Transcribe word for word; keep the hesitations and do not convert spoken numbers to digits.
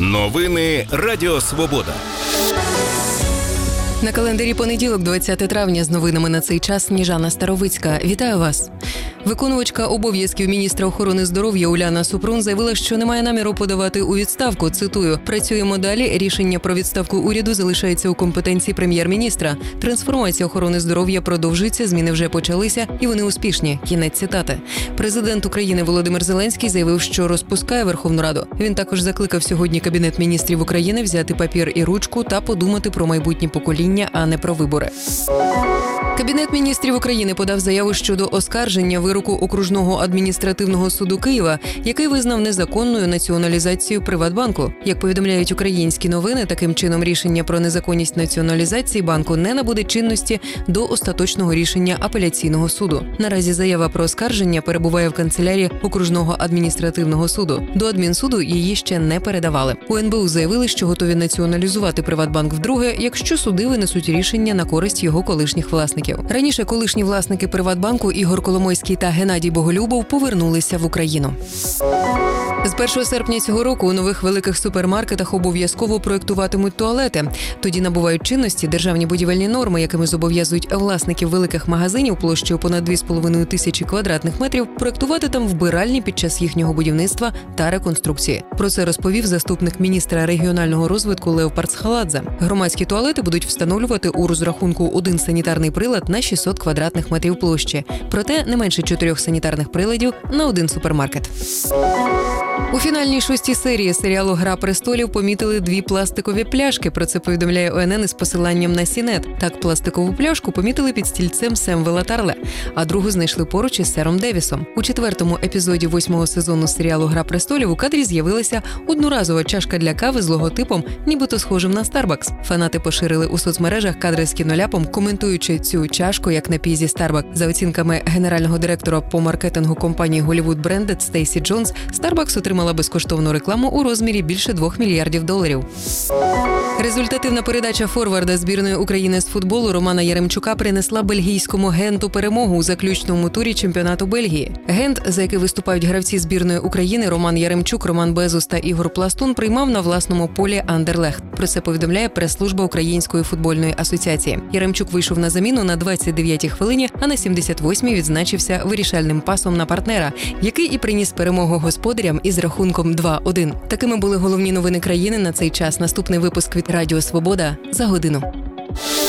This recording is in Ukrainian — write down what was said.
Новини Радіо Свобода. На календарі понеділок, двадцяте травня, з новинами на цей час Сніжана Старовицька. Вітаю вас! Виконувачка обов'язків міністра охорони здоров'я Уляна Супрун заявила, що не має наміру подавати у відставку. Цитую: «Працюємо далі. Рішення про відставку уряду залишається у компетенції прем'єр-міністра. Трансформація охорони здоров'я продовжується, зміни вже почалися, і вони успішні». Кінець цитати. Президент України Володимир Зеленський заявив, що розпускає Верховну Раду. Він також закликав сьогодні Кабінет міністрів України взяти папір і ручку та подумати про майбутнє покоління, а не про вибори. Кабінет міністрів України подав заяву щодо оскарження вироку Окружного адміністративного суду Києва, який визнав незаконною націоналізацію Приватбанку. Як повідомляють українські новини, таким чином рішення про незаконність націоналізації банку не набуде чинності до остаточного рішення апеляційного суду. Наразі заява про оскарження перебуває в канцелярії Окружного адміністративного суду. До адмінсуду її ще не передавали. У ен бе у заявили, що готові націоналізувати Приватбанк вдруге, якщо суди винесуть рішення на користь його колишніх власників. Раніше колишні власники Приватбанку Ігор Коломойський та Геннадій Боголюбов повернулися в Україну. З першого серпня цього року у нових великих супермаркетах обов'язково проєктуватимуть туалети. Тоді набувають чинності державні будівельні норми, якими зобов'язують власників великих магазинів площею понад дві з половиною тисячі квадратних метрів проєктувати там вбиральні під час їхнього будівництва та реконструкції. Про це розповів заступник міністра регіонального розвитку Леопард Схаладзе. Громадські туалети будуть встановлювати у розрахунку один санітарний прилад на шістсот квадратних метрів площі. Проте не менше чотирьох санітарних приладів на один супермаркет. У фінальній шостій серії серіалу «Гра престолів» помітили дві пластикові пляшки. Про це повідомляє о ен ен із посиланням на Сінет. Так, пластикову пляшку помітили під стільцем Семвела Тарле, а другу знайшли поруч із сером Девісом. У четвертому епізоді восьмого сезону серіалу «Гра престолів» у кадрі з'явилася одноразова чашка для кави з логотипом, нібито схожим на Starbucks. Фанати поширили у соцмережах кадри з кіноляпом, коментуючи цю чашку як напій зі Starbucks. За оцінками генерального директора по маркетингу компанії Hollywood Branded Стейсі Джонс, Starbucks отримала безкоштовну рекламу у розмірі більше двох мільярдів доларів. Результативна передача форварда збірної України з футболу Романа Яремчука принесла бельгійському «Генту» перемогу у заключному турі чемпіонату Бельгії. «Гент», за який виступають гравці збірної України Роман Яремчук, Роман Безус та Ігор Пластун, приймав на власному полі Андерлехт. Про це повідомляє прес-служба Української футбольної асоціації. Яремчук вийшов на заміну на двадцять дев'ятій хвилині, а на сімдесят восьмій відзначився вирішальним пасом на партнера, який і приніс перемогу господарям із рахунком два один. Такими були головні новини країни на цей час. Наступний випуск від Радіо Свобода за годину.